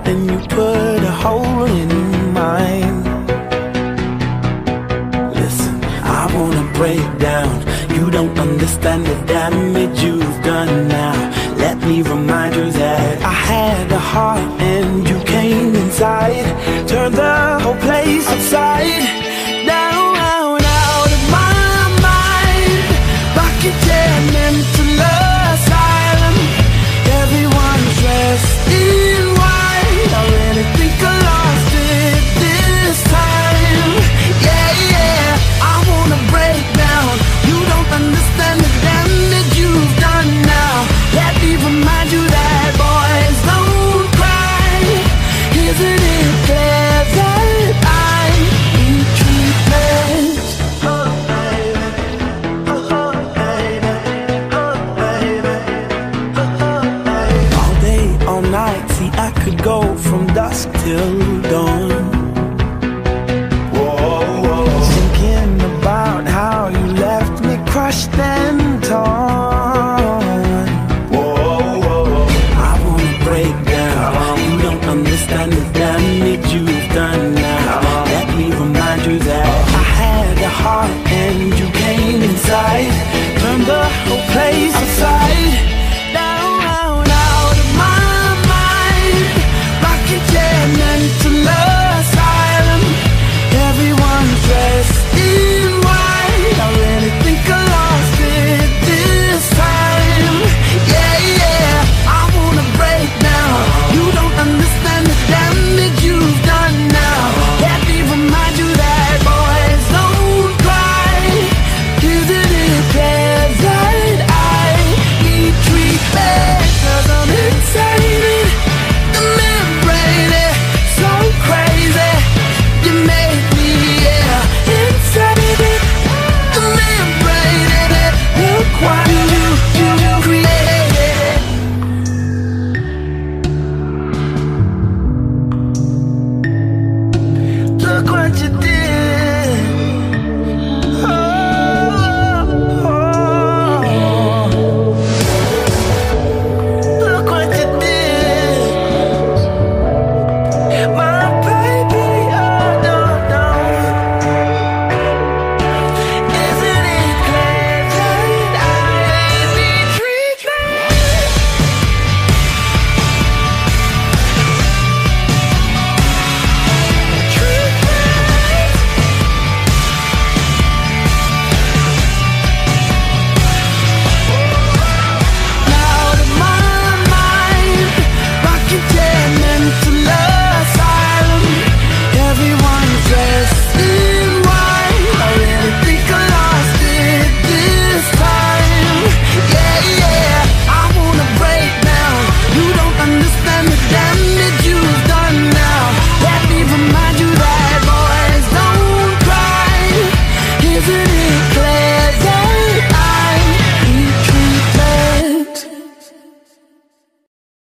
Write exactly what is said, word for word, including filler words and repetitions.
and you put a hole in mine. Listen, I wanna break down. You don't understand the damage you've done now. Let me remind you that I had a heart and you came inside, turned the whole place upside down, out of my mind. Bucket jam into asylum. Everyone's dressed in white. I really think I lost it this time. Yeah, yeah, I wanna break down. You don't understand the damage you've done now. Let me remind you that boys don't cry. Isn't it clear that I need treatment? Oh, baby. Oh, baby. Oh, baby. Oh, baby. All day, all night, see I could go from dusk till dawn.